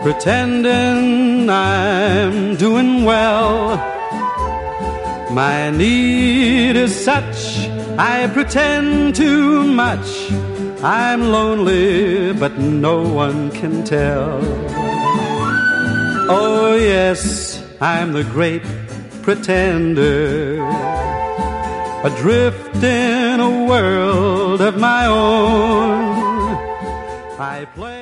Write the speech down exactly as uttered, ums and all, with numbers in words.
pretending I'm doing well. My need is such, I pretend too much. I'm lonely, but no one can tell. Oh yes, I'm the great pretender, adrift in a world of my own. I play